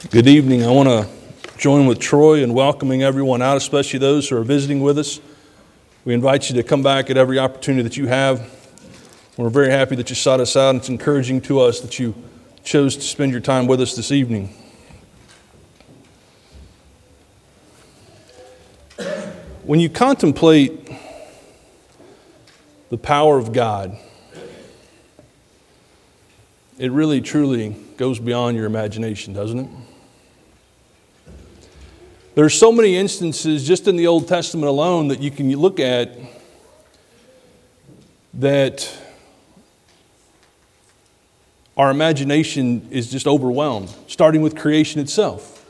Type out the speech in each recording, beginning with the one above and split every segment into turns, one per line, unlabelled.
Good evening. I want to join with Troy in welcoming everyone out, especially those who are visiting with us. We invite you to come back at every opportunity that you have. We're very happy that you sought us out, and it's encouraging to us that you chose to spend your time with us this evening. When you contemplate the power of God, it really truly goes beyond your imagination, doesn't it? There's so many instances just in the Old Testament alone that you can look at that our imagination is just overwhelmed, starting with creation itself.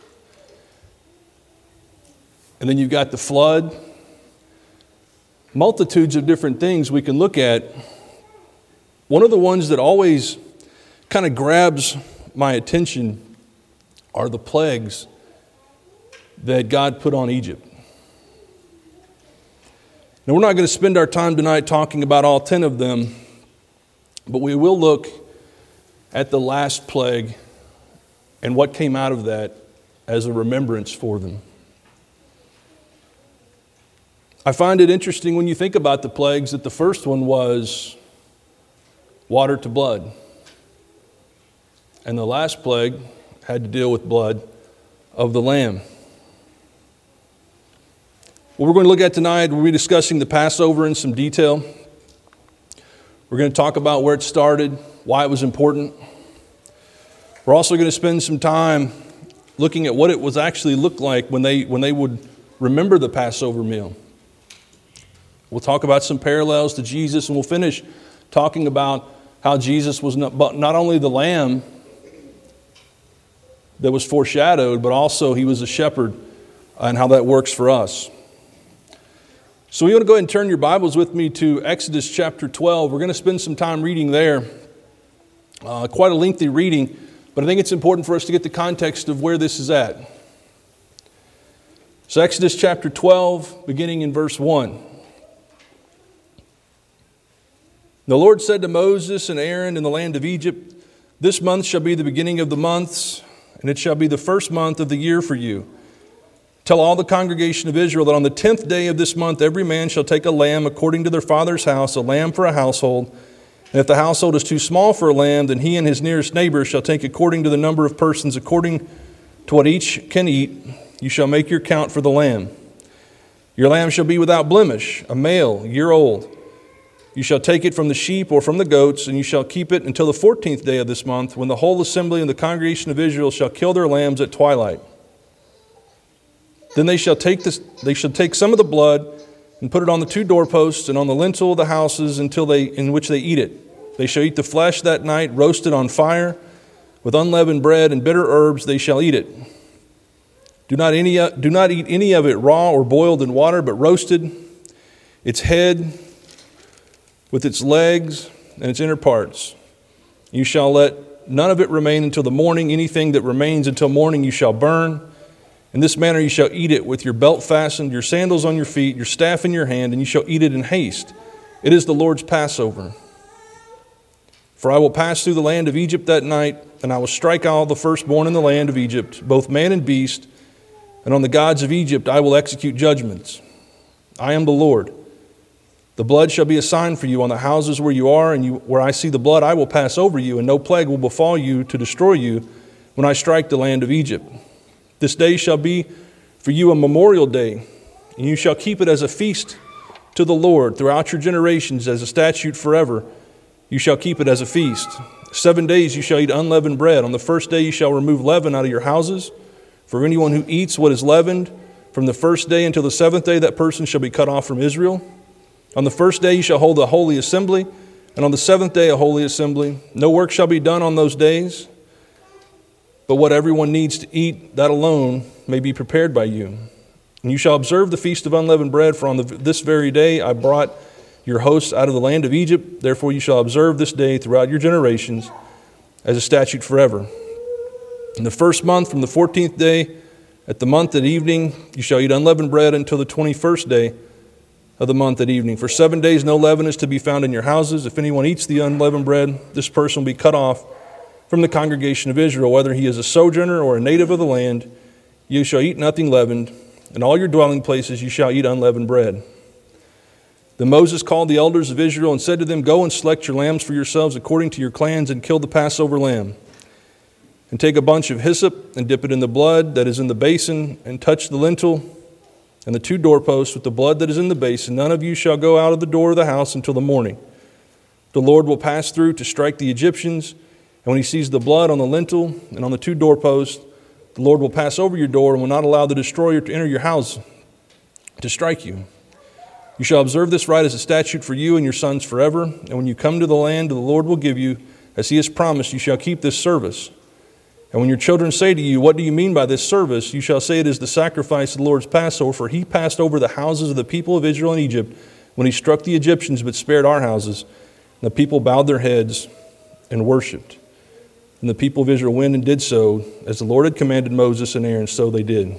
And then you've got the flood, multitudes of different things we can look at. One of the ones that always kind of grabs my attention are the plagues that God put on Egypt. Now, we're not going to spend our time tonight talking about all 10 of them, but we will look at the last plague and what came out of that as a remembrance for them. I find it interesting when you think about the plagues that the first one was water to blood. And the last plague had to deal with blood of the lamb. What we're going to look at tonight, we'll be discussing the Passover in some detail. We're going to talk about where it started, why it was important. We're also going to spend some time looking at what it was actually looked like when they would remember the Passover meal. We'll talk about some parallels to Jesus, and we'll finish talking about how Jesus was not only the lamb that was foreshadowed, but also he was a shepherd, and how that works for us. So we want to go ahead and turn your Bibles with me to Exodus chapter 12. We're going to spend some time reading there. Quite a lengthy reading, but I think it's important for us to get the context of where this is at. So Exodus chapter 12, beginning in verse 1. The Lord said to Moses and Aaron in the land of Egypt, "This month shall be the beginning of the months, and it shall be the first month of the year for you. Tell all the congregation of Israel that on the 10th day of this month every man shall take a lamb according to their father's house, a lamb for a household. And if the household is too small for a lamb, then he and his nearest neighbor shall take according to the number of persons, according to what each can eat. You shall make your count for the lamb. Your lamb shall be without blemish, a male, a year old. You shall take it from the sheep or from the goats, and you shall keep it until the 14th day of this month, when the whole assembly and the congregation of Israel shall kill their lambs at twilight. Then they shall take some of the blood and put it on the 2 doorposts and on the lintel of the houses in which they eat it. They shall eat the flesh that night, roasted on fire, with unleavened bread and bitter herbs they shall eat it. Do not eat any of it raw or boiled in water, but roasted, its head with its legs and its inner parts. You shall let none of it remain until the morning. Anything that remains until morning you shall burn. In this manner you shall eat it with your belt fastened, your sandals on your feet, your staff in your hand, and you shall eat it in haste. It is the Lord's Passover. For I will pass through the land of Egypt that night, and I will strike all the firstborn in the land of Egypt, both man and beast, and on the gods of Egypt I will execute judgments. I am the Lord. The blood shall be a sign for you on the houses where you are, and where I see the blood I will pass over you, and no plague will befall you to destroy you when I strike the land of Egypt. This day shall be for you a memorial day, and you shall keep it as a feast to the Lord throughout your generations, as a statute forever. You shall keep it as a feast. 7 days you shall eat unleavened bread. On the first day you shall remove leaven out of your houses. For anyone who eats what is leavened, from the first day until the 7th day, that person shall be cut off from Israel. On the first day you shall hold a holy assembly, and on the 7th day a holy assembly. No work shall be done on those days, but what everyone needs to eat, that alone may be prepared by you. And you shall observe the feast of unleavened bread, for on this very day I brought your hosts out of the land of Egypt. Therefore you shall observe this day throughout your generations as a statute forever. In the first month, from the 14th day at the month at evening, you shall eat unleavened bread until the 21st day of the month at evening. For 7 days no leaven is to be found in your houses. If anyone eats the unleavened bread, this person will be cut off from the congregation of Israel, whether he is a sojourner or a native of the land. You shall eat nothing leavened. In all your dwelling places you shall eat unleavened bread. Then Moses called the elders of Israel and said to them, Go and select your lambs for yourselves according to your clans, and kill the Passover lamb. And take a bunch of hyssop and dip it in the blood that is in the basin, and touch the lintel and the 2 doorposts with the blood that is in the basin. None of you shall go out of the door of the house until the morning. The Lord will pass through to strike the Egyptians, and when he sees the blood on the lintel and on the 2 doorposts, the Lord will pass over your door and will not allow the destroyer to enter your house to strike you. You shall observe this rite as a statute for you and your sons forever, and when you come to the land the Lord will give you, as he has promised, you shall keep this service. And when your children say to you, What do you mean by this service? You shall say it is the sacrifice of the Lord's Passover, for he passed over the houses of the people of Israel in Egypt when he struck the Egyptians but spared our houses. And the people bowed their heads and worshipped. And the people of Israel went and did so, as the Lord had commanded Moses and Aaron, so they did.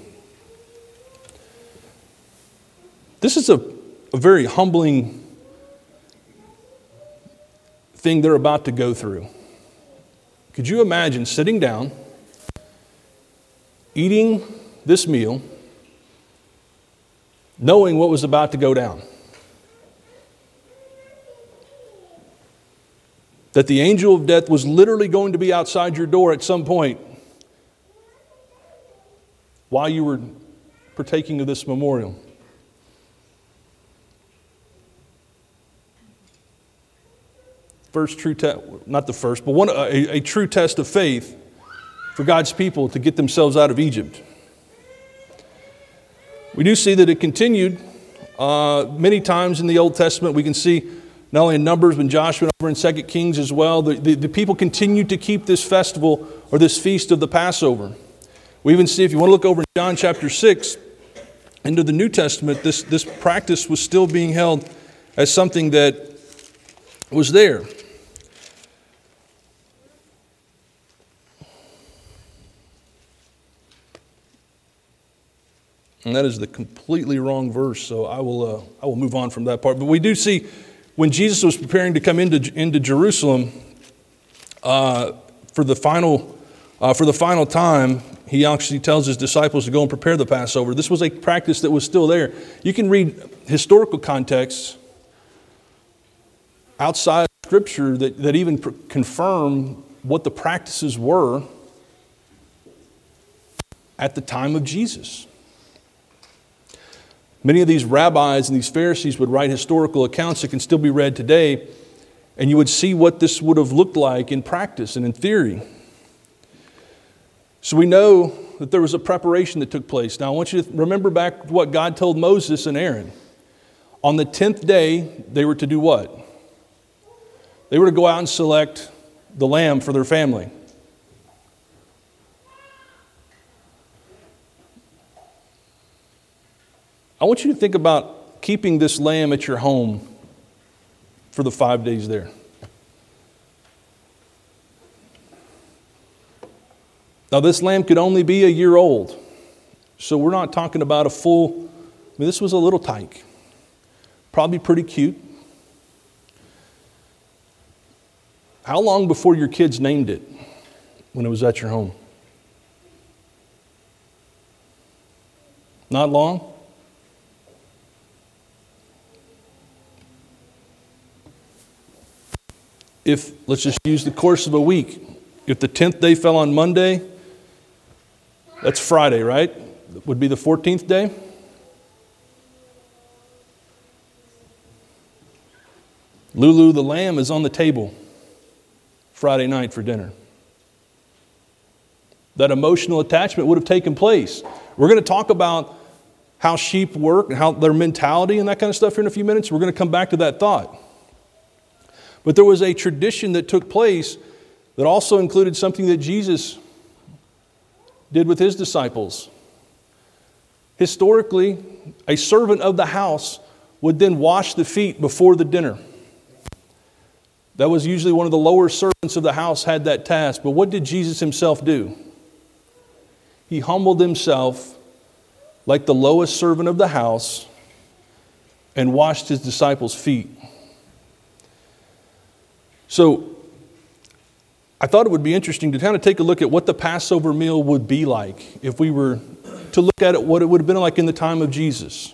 This is a very humbling thing they're about to go through. Could you imagine sitting down, eating this meal, knowing what was about to go down? That the angel of death was literally going to be outside your door at some point while you were partaking of this memorial. First true test, not the first, but a true test of faith for God's people to get themselves out of Egypt. We do see that it continued many times in the Old Testament. We can see not only in Numbers, but in Joshua and over in 2 Kings as well. The people continued to keep this festival or this feast of the Passover. We even see, if you want to look over in John chapter 6, into the New Testament, this practice was still being held as something that was there. And that is the completely wrong verse, so I will move on from that part. But we do see when Jesus was preparing to come into Jerusalem for the final time, he actually tells his disciples to go and prepare the Passover. This was a practice that was still there. You can read historical contexts outside of Scripture that even confirm what the practices were at the time of Jesus. Many of these rabbis and these Pharisees would write historical accounts that can still be read today, and you would see what this would have looked like in practice and in theory. So we know that there was a preparation that took place. Now I want you to remember back what God told Moses and Aaron. On the 10th day, they were to do what? They were to go out and select the lamb for their family. I want you to think about keeping this lamb at your home for the 5 days there. Now, this lamb could only be a year old. So we're not talking about a full, this was a little tyke. Probably pretty cute. How long before your kids named it when it was at your home? Not long? If, let's just use the course of a week. If the 10th day fell on Monday, that's Friday, right? Would be the 14th day. Lulu the lamb is on the table Friday night for dinner. That emotional attachment would have taken place. We're going to talk about how sheep work and how their mentality and that kind of stuff here in a few minutes. We're going to come back to that thought. But there was a tradition that took place that also included something that Jesus did with his disciples. Historically, a servant of the house would then wash the feet before the dinner. That was usually one of the lower servants of the house had that task. But what did Jesus himself do? He humbled himself like the lowest servant of the house and washed his disciples' feet. So, I thought it would be interesting to kind of take a look at what the Passover meal would be like if we were to look at it, what it would have been like in the time of Jesus.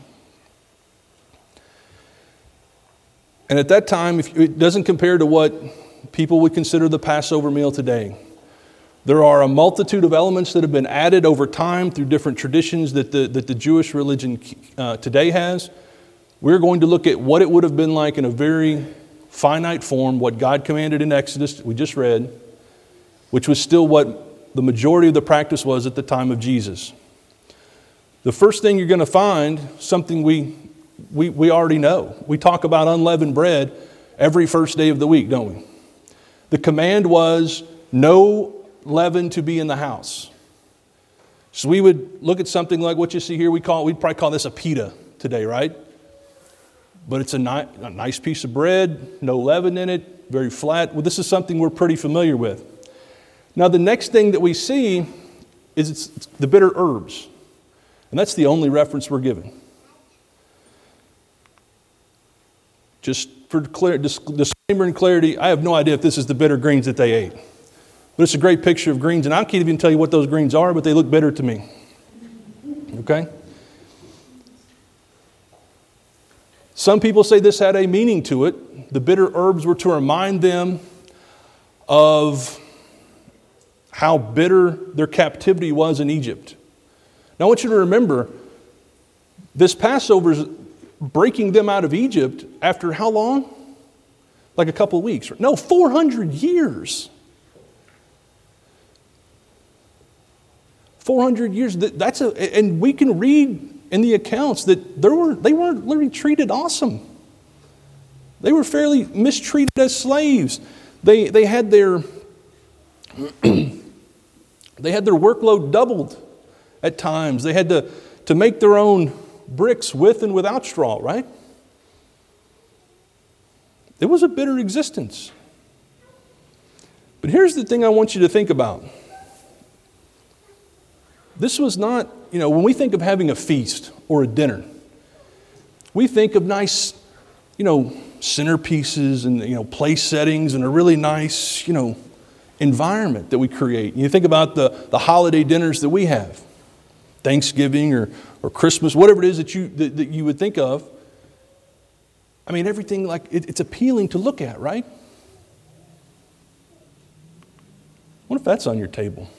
And at that time, it doesn't compare to what people would consider the Passover meal today. There are a multitude of elements that have been added over time through different traditions that the Jewish religion today has. We're going to look at what it would have been like in a very finite form, what God commanded in Exodus, we just read, which was still what the majority of the practice was at the time of Jesus. The first thing you're going to find, something we already know. We talk about unleavened bread every first day of the week, don't we? The command was no leaven to be in the house. So we would look at something like what you see here. We'd probably call this a pita today, right? But it's a nice piece of bread, no leaven in it, very flat. Well, this is something we're pretty familiar with. Now, the next thing that we see is it's the bitter herbs. And that's the only reference we're given. Just for disclaimer and clarity, I have no idea if this is the bitter greens that they ate. But it's a great picture of greens, and I can't even tell you what those greens are, but they look bitter to me. Okay? Some people say this had a meaning to it. The bitter herbs were to remind them of how bitter their captivity was in Egypt. Now I want you to remember, this Passover is breaking them out of Egypt after how long? Like a couple of weeks. No, 400 years. 400 years. And we can read in the accounts that they weren't literally treated awesome. They were fairly mistreated as slaves. They had their they had their workload doubled at times. They had to make their own bricks with and without straw, right? It was a bitter existence. But here's the thing I want you to think about. This was not, when we think of having a feast or a dinner, we think of nice, centerpieces and, place settings and a really nice, environment that we create. You think about the holiday dinners that we have, Thanksgiving or Christmas, whatever it is that you would think of. I mean, everything it's appealing to look at, right? What if that's on your table?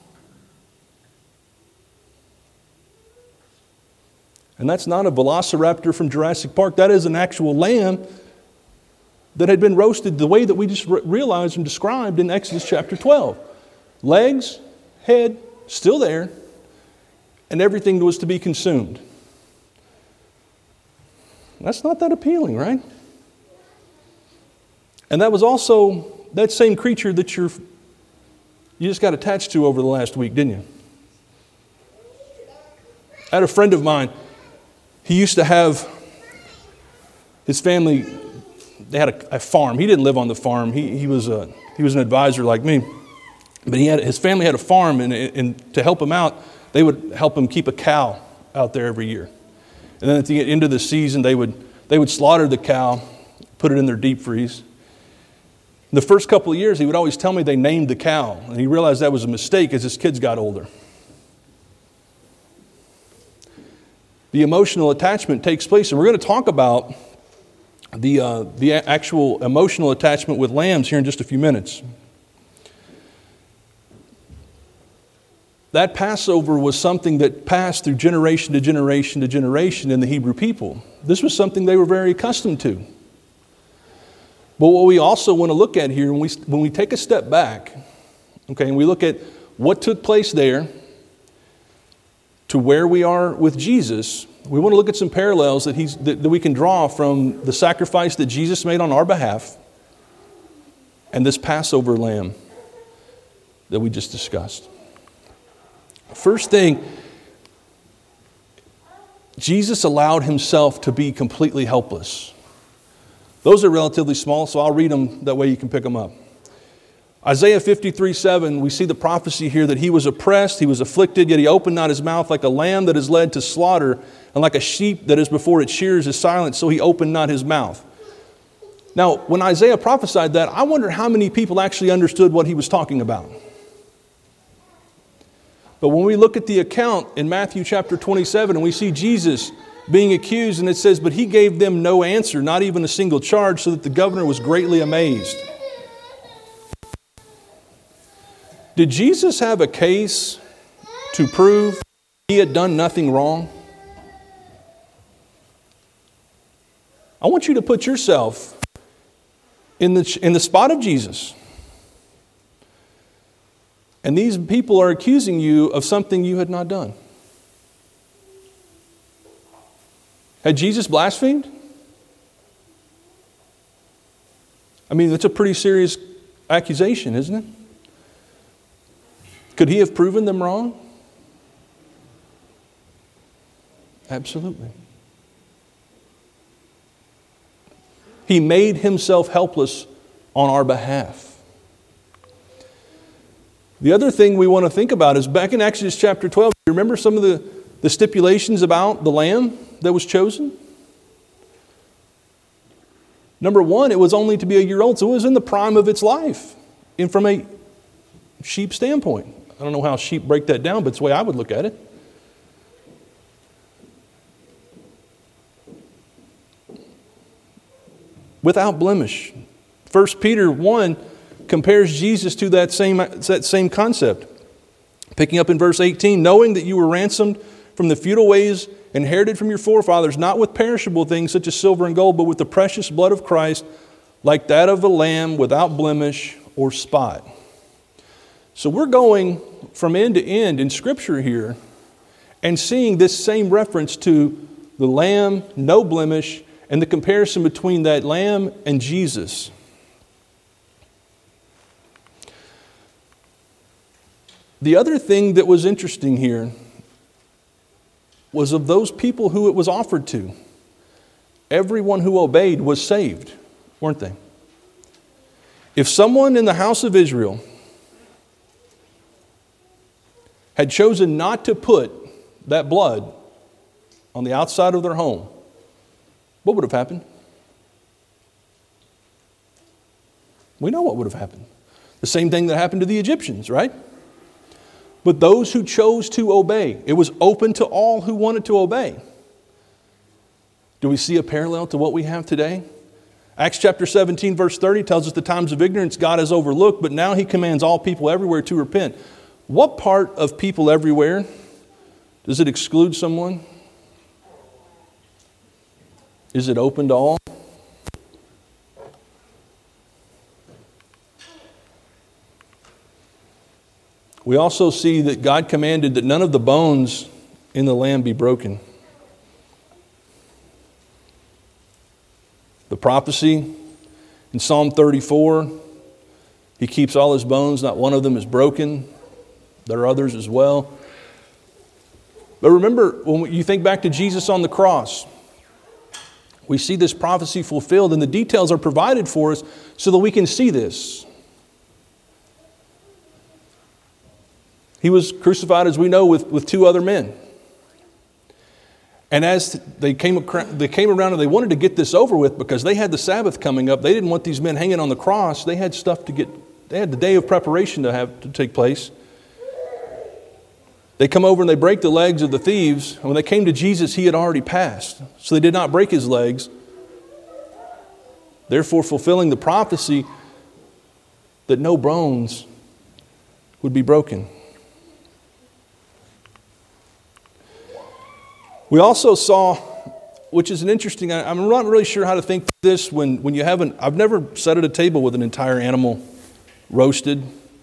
And that's not a velociraptor from Jurassic Park. That is an actual lamb that had been roasted the way that we just realized and described in Exodus chapter 12. Legs, head, still there, and everything was to be consumed. That's not that appealing, right? And that was also that same creature that you just got attached to over the last week, didn't you? I had a friend of mine. He used to have his family, they had a farm. He didn't live on the farm. He was an advisor like me. But his family had a farm, and to help him out, they would help him keep a cow out there every year. And then at the end of the season, they would slaughter the cow, put it in their deep freeze. The first couple of years, he would always tell me they named the cow. And he realized that was a mistake as his kids got older. The emotional attachment takes place, and we're going to talk about the actual emotional attachment with lambs here in just a few minutes. That Passover was something that passed through generation to generation to generation in the Hebrew people. This was something they were very accustomed to. But what we also want to look at here, when we take a step back, okay, and we look at what took place there to where we are with Jesus, we want to look at some parallels that we can draw from the sacrifice that Jesus made on our behalf and this Passover lamb that we just discussed. First thing, Jesus allowed himself to be completely helpless. Those are relatively small, so I'll read them, that way you can pick them up. Isaiah 53:7, we see the prophecy here that he was oppressed, he was afflicted, yet he opened not his mouth. Like a lamb that is led to slaughter, and like a sheep that is before its shears is silent, so he opened not his mouth. Now, when Isaiah prophesied that, I wonder how many people actually understood what he was talking about. But when we look at the account in Matthew chapter 27 and we see Jesus being accused, and it says, but he gave them no answer, not even a single charge, so that the governor was greatly amazed. Did Jesus have a case to prove he had done nothing wrong? I want you to put yourself in the spot of Jesus. And these people are accusing you of something you had not done. Had Jesus blasphemed? I mean, that's a pretty serious accusation, isn't it? Could he have proven them wrong? Absolutely. He made himself helpless on our behalf. The other thing we want to think about is back in Exodus chapter 12, you remember some of the stipulations about the lamb that was chosen? Number one, it was only to be a year old, so it was in the prime of its life. And from a sheep standpoint, I don't know how sheep break that down, but it's the way I would look at it. Without blemish. 1 Peter 1 compares Jesus to that same concept. Picking up in verse 18, knowing that you were ransomed from the futile ways inherited from your forefathers, not with perishable things such as silver and gold, but with the precious blood of Christ, like that of a lamb without blemish or spot. So we're going from end to end in Scripture here and seeing this same reference to the lamb, no blemish, and the comparison between that lamb and Jesus. The other thing that was interesting here was of those people who it was offered to, everyone who obeyed was saved, weren't they? If someone in the house of Israel had chosen not to put that blood on the outside of their home, what would have happened? We know what would have happened. The same thing that happened to the Egyptians, right? But those who chose to obey, it was open to all who wanted to obey. Do we see a parallel to what we have today? Acts chapter 17 verse 30 tells us the times of ignorance God has overlooked, but now he commands all people everywhere to repent. What part of people everywhere, does it exclude someone? Is it open to all? We also see that God commanded that none of the bones in the lamb be broken. The prophecy in Psalm 34, he keeps all his bones, not one of them is broken. There are others as well. But remember, when you think back to Jesus on the cross, we see this prophecy fulfilled, and the details are provided for us so that we can see this. He was crucified, as we know, with two other men. And as they came around and they wanted to get this over with because they had the Sabbath coming up, they didn't want these men hanging on the cross. They had stuff to get. They had the day of preparation to take place. They come over and they break the legs of the thieves. And when they came to Jesus, he had already passed. So they did not break his legs. Therefore, fulfilling the prophecy that no bones would be broken. We also saw, which is an interesting, I'm not really sure how to think this when you haven't, I've never sat at a table with an entire animal roasted.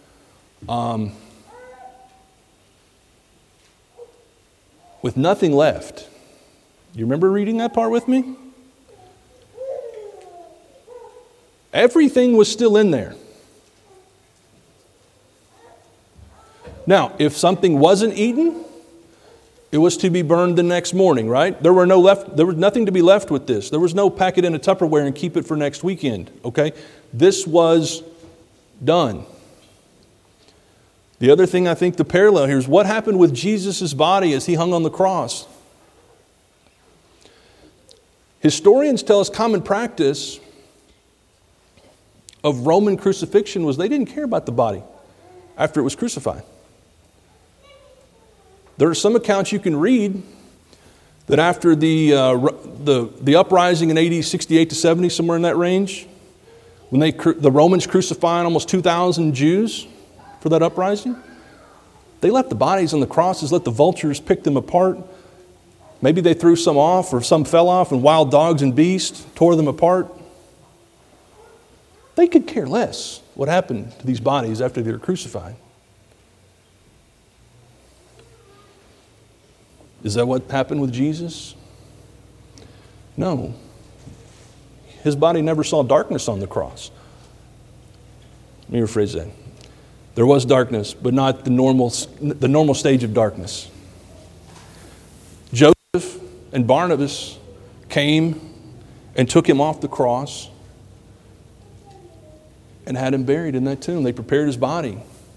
With nothing left. You remember reading that part with me? Everything was still in there. Now, if something wasn't eaten, it was to be burned the next morning, right? There was nothing to be left with this. There was no pack it in a Tupperware and keep it for next weekend, okay? This was done. The other thing I think the parallel here is what happened with Jesus' body as he hung on the cross. Historians tell us common practice of Roman crucifixion was they didn't care about the body after it was crucified. There are some accounts you can read that after the uprising in AD 68 to 70, somewhere in that range, when the Romans crucified almost 2,000 Jews for that uprising, they left the bodies on the crosses, let the vultures pick them apart. Maybe they threw some off or some fell off and wild dogs and beasts tore them apart. They could care less what happened to these bodies after they were crucified. Is that what happened with Jesus? No. His body never saw darkness on the cross. Let me rephrase that. There was darkness, but not the normal stage of darkness. Joseph and Barnabas came and took him off the cross and had him buried in that tomb. They prepared his body.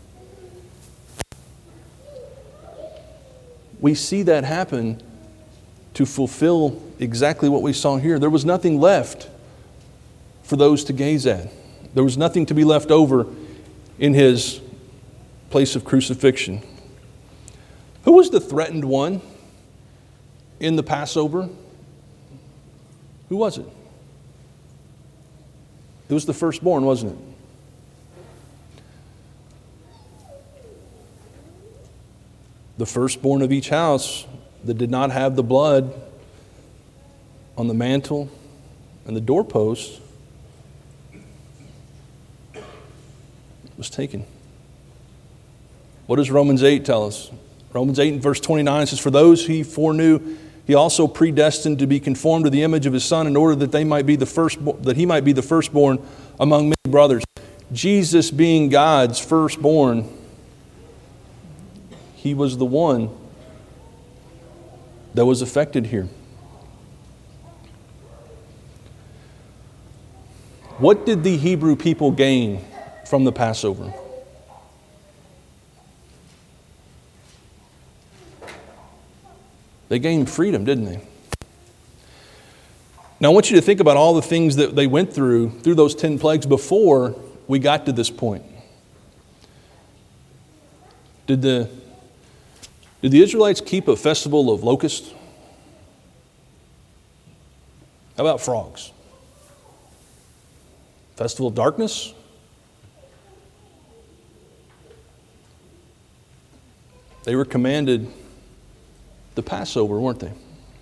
We see that happen to fulfill exactly what we saw here. There was nothing left for those to gaze at. There was nothing to be left over in his place of crucifixion. Who was the threatened one in the Passover? Who was it? It was the firstborn, wasn't it? The firstborn of each house that did not have the blood on the mantle and the doorpost was taken. What does Romans 8 tell us? Romans 8 and verse 29 says, "For those he foreknew, he also predestined to be conformed to the image of his Son, in order that he might be the firstborn among many brothers." Jesus being God's firstborn, he was the one that was affected here. What did the Hebrew people gain from the Passover? They gained freedom, didn't they? Now I want you to think about all the things that they went through those 10 plagues before we got to this point. Did the Israelites keep a festival of locusts? How about frogs? Festival of darkness? They were commanded the Passover, weren't they?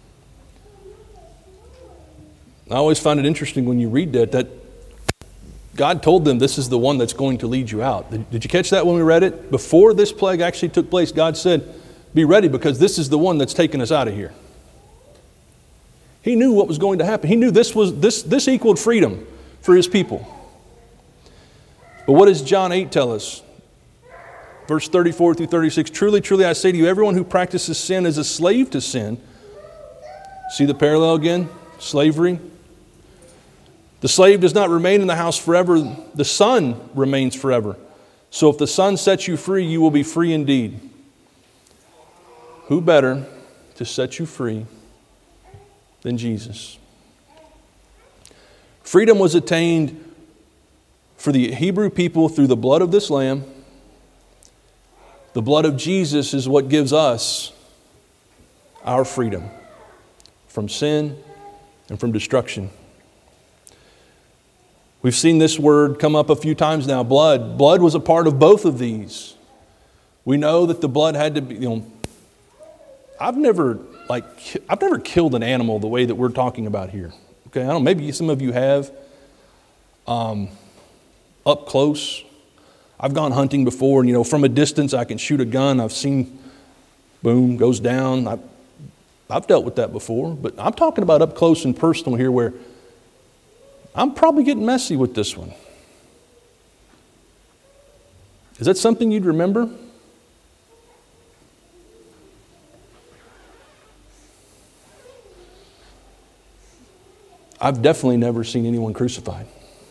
I always find it interesting when you read that God told them this is the one that's going to lead you out. Did you catch that when we read it? Before this plague actually took place, God said, be ready because this is the one that's taking us out of here. He knew what was going to happen. He knew this equaled freedom for his people. But what does John 8 tell us? Verse 34 through 36, "Truly, truly, I say to you, everyone who practices sin is a slave to sin." See the parallel again? Slavery. "The slave does not remain in the house forever. The Son remains forever. So if the Son sets you free, you will be free indeed." Who better to set you free than Jesus? Freedom was attained for the Hebrew people through the blood of this lamb. The blood of Jesus is what gives us our freedom from sin and from destruction. We've seen this word come up a few times now, blood. Blood was a part of both of these. We know that the blood had to be, I've never killed an animal the way that we're talking about here. Okay, I don't know, maybe some of you have. Up close. I've gone hunting before, and from a distance I can shoot a gun. I've seen, boom, goes down. I've dealt with that before, but I'm talking about up close and personal here where I'm probably getting messy with this one. Is that something you'd remember? I've definitely never seen anyone crucified.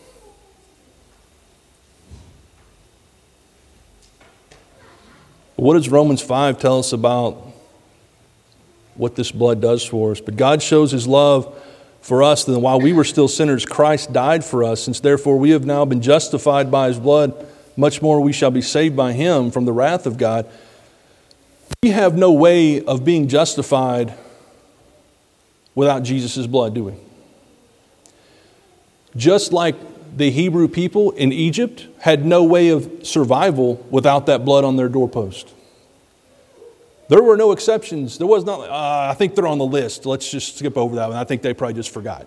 What does Romans 5 tell us about what this blood does for us? But God shows his love for us, then while we were still sinners, Christ died for us. Since therefore we have now been justified by his blood, much more we shall be saved by him from the wrath of God. We have no way of being justified without Jesus' blood, do we? Just like the Hebrew people in Egypt had no way of survival without that blood on their doorpost. There were no exceptions. There was not, I think they're on the list. Let's just skip over that one. I think they probably just forgot.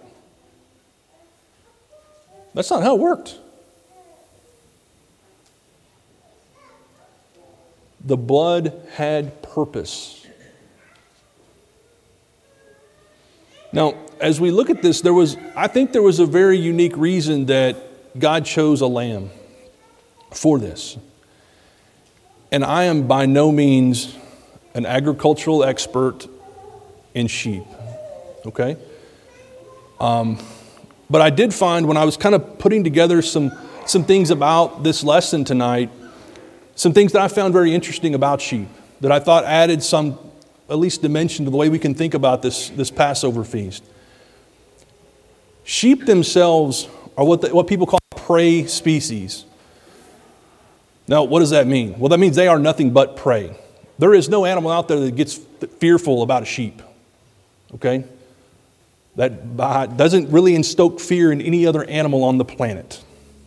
That's not how it worked. The blood had purpose. Now, as we look at this, I think there was a very unique reason that God chose a lamb for this. And I am by no means an agricultural expert in sheep, okay? But I did find when I was kind of putting together some things about this lesson tonight, some things that I found very interesting about sheep that I thought added some, at least dimension to the way we can think about this Passover feast. Sheep themselves are what people call prey species. Now, what does that mean? Well, that means they are nothing but prey. There is no animal out there that gets fearful about a sheep, okay? That doesn't really instoke fear in any other animal on the planet.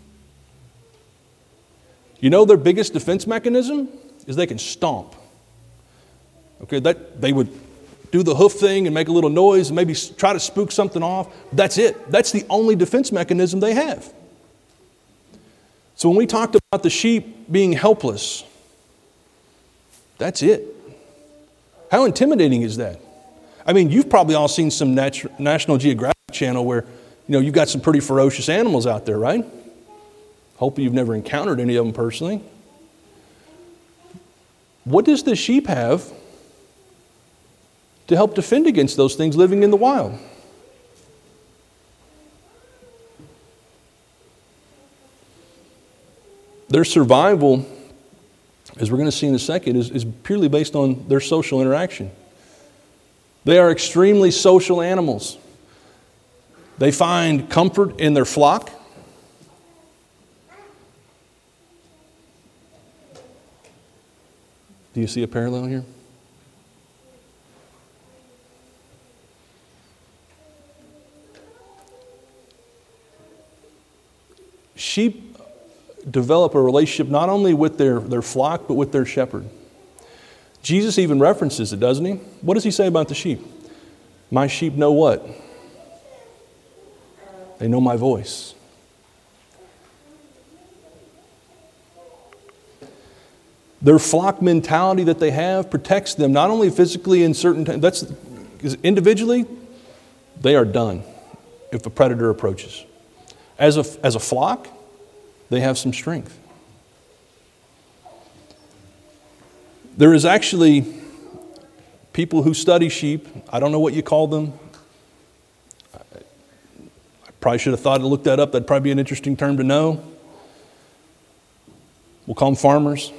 You know their biggest defense mechanism is they can stomp. Okay, that they would do the hoof thing and make a little noise and maybe try to spook something off. That's it. That's the only defense mechanism they have. So when we talked about the sheep being helpless, that's it. How intimidating is that? I mean, you've probably all seen some National Geographic channel where, you've got some pretty ferocious animals out there, right? Hope you've never encountered any of them personally. What does the sheep have to help defend against those things living in the wild? Their survival, as we're going to see in a second, is purely based on their social interaction. They are extremely social animals. They find comfort in their flock. Do you see a parallel here? Sheep develop a relationship not only with their flock, but with their shepherd. Jesus even references it, doesn't he? What does he say about the sheep? My sheep know what? They know my voice. Their flock mentality that they have protects them not only physically in certain times, because individually, they are done if a predator approaches. As a flock, they have some strength. There is actually people who study sheep. I don't know what you call them. I probably should have thought to look that up. That'd probably be an interesting term to know. We'll call them farmers.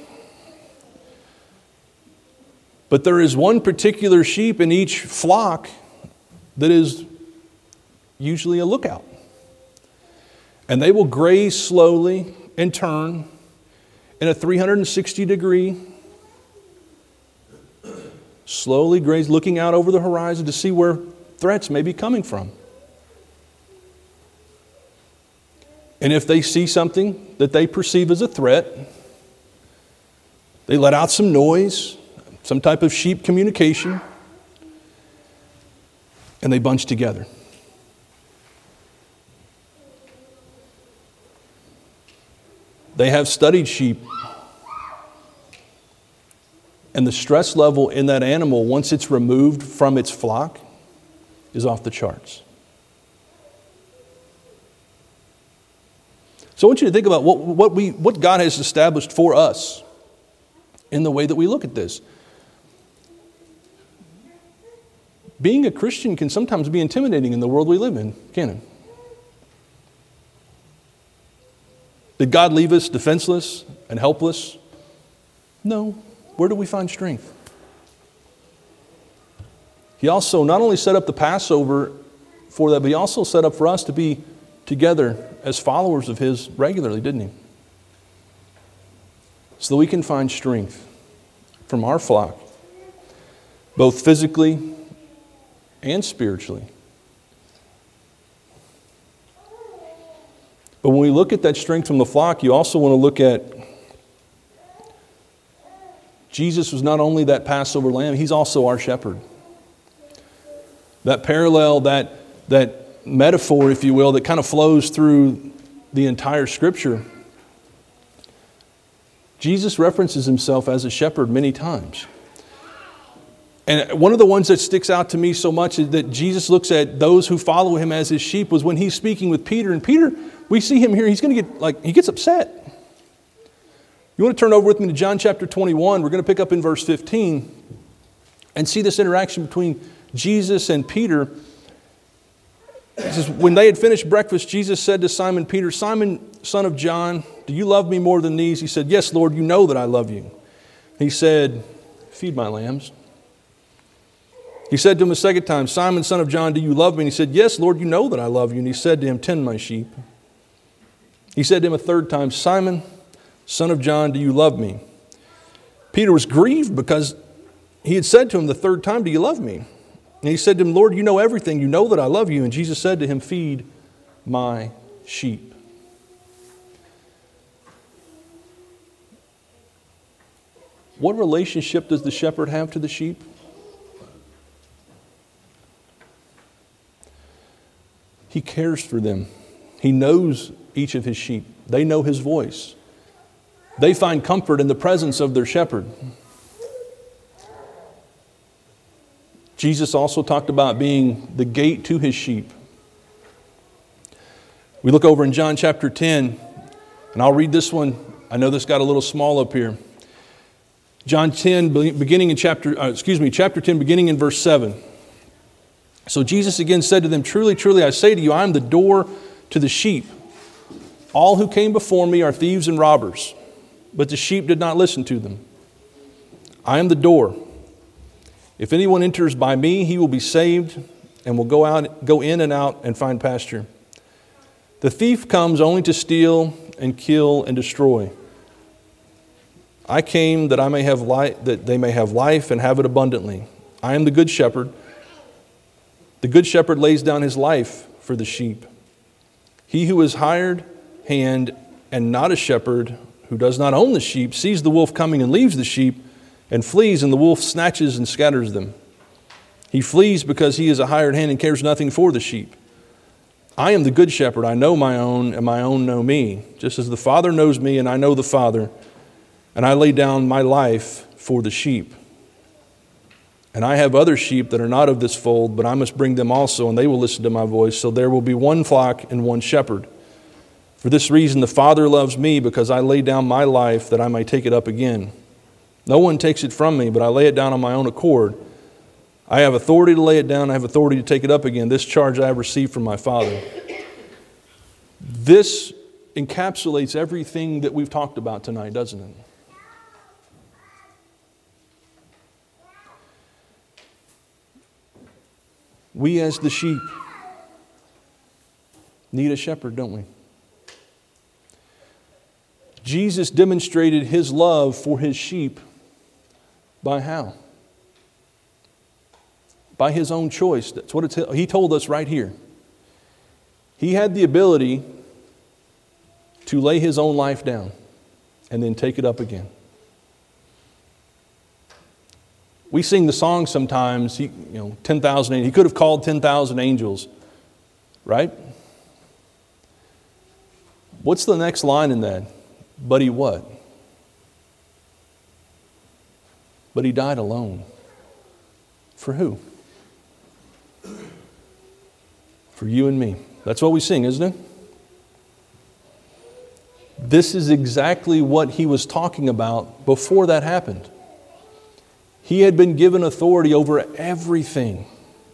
But there is one particular sheep in each flock that is usually a lookout. And they will graze slowly and turn in a 360-degree, slowly graze, looking out over the horizon to see where threats may be coming from. And if they see something that they perceive as a threat, they let out some noise, some type of sheep communication, and they bunch together. They have studied sheep, and the stress level in that animal, once it's removed from its flock, is off the charts. So I want you to think about what God has established for us in the way that we look at this. Being a Christian can sometimes be intimidating in the world we live in, can't it? Did God leave us defenseless and helpless? No. Where do we find strength? He also not only set up the Passover for that, but He also set up for us to be together as followers of His regularly, didn't He? So that we can find strength from our flock, both physically and spiritually. But when we look at that strength from the flock, you also want to look at Jesus was not only that Passover lamb, He's also our shepherd. That parallel, that metaphor, if you will, that kind of flows through the entire Scripture. Jesus references Himself as a shepherd many times. And one of the ones that sticks out to me so much is that Jesus looks at those who follow Him as His sheep was when He's speaking with Peter. And Peter, we see him here, he's going to get, he gets upset. You want to turn over with me to John chapter 21. We're going to pick up in verse 15 and see this interaction between Jesus and Peter. It says, when they had finished breakfast, Jesus said to Simon Peter, "Simon, son of John, do you love me more than these?" He said, "Yes, Lord, you know that I love you." He said, "Feed my lambs." He said to him a second time, "Simon, son of John, do you love me?" And he said, "Yes, Lord, you know that I love you." And he said to him, "Tend my sheep." He said to him a third time, "Simon, son of John, do you love me?" Peter was grieved because he had said to him the third time, "Do you love me?" And he said to him, "Lord, you know everything. You know that I love you." And Jesus said to him, "Feed my sheep." What relationship does the shepherd have to the sheep? He cares for them. He knows each of His sheep. They know His voice. They find comfort in the presence of their shepherd. Jesus also talked about being the gate to His sheep. We look over in John chapter 10, and I'll read this one. I know this got a little small up here. John 10, beginning in chapter 10, beginning in verse 7. So Jesus again said to them, "Truly, truly, I say to you, I am the door to the sheep. All who came before me are thieves and robbers, but the sheep did not listen to them. I am the door. If anyone enters by me, he will be saved and will go in and out and find pasture. The thief comes only to steal and kill and destroy. I came that I may have life, that they may have life and have it abundantly. I am the good shepherd. The good shepherd lays down his life for the sheep. He who is hired hand and not a shepherd, who does not own the sheep, sees the wolf coming and leaves the sheep and flees, and the wolf snatches and scatters them. He flees because he is a hired hand and cares nothing for the sheep. I am the good shepherd. I know my own, and my own know me, just as the Father knows me, and I know the Father, and I lay down my life for the sheep. And I have other sheep that are not of this fold, but I must bring them also, and they will listen to my voice. So there will be one flock and one shepherd. For this reason the Father loves me, because I lay down my life that I may take it up again. No one takes it from me, but I lay it down on my own accord. I have authority to lay it down. I have authority to take it up again. This charge I have received from my Father." This encapsulates everything that we've talked about tonight, doesn't it? We as the sheep need a shepherd, don't we? Jesus demonstrated His love for His sheep by how? By His own choice. That's what He told us right here. He had the ability to lay His own life down and then take it up again. We sing the song sometimes, 10,000 angels. He could have called 10,000 angels, right? What's the next line in that? But He what? But He died alone. For who? For you and me. That's what we sing, isn't it? This is exactly what He was talking about before that happened. He had been given authority over everything.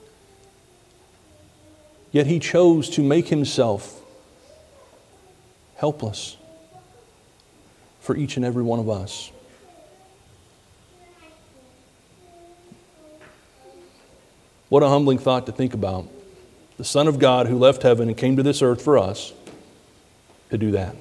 Yet He chose to make Himself helpless for each and every one of us. What a humbling thought to think about. the Son of God who left heaven and came to this earth for us to do that.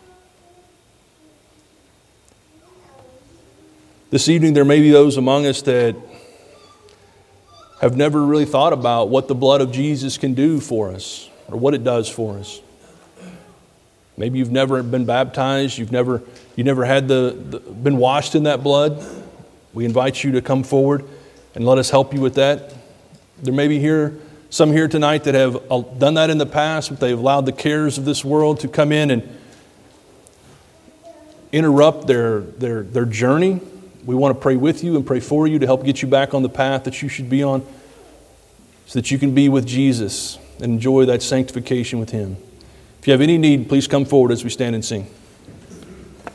This evening, there may be those among us that have never really thought about what the blood of Jesus can do for us or what it does for us. Maybe you've never been baptized, you never had been washed in that blood. We invite you to come forward and let us help you with that. There may be some here tonight that have done that in the past, but they've allowed the cares of this world to come in and interrupt their journey. We want to pray with you and pray for you to help get you back on the path that you should be on so that you can be with Jesus and enjoy that sanctification with Him. If you have any need, please come forward as we stand and sing.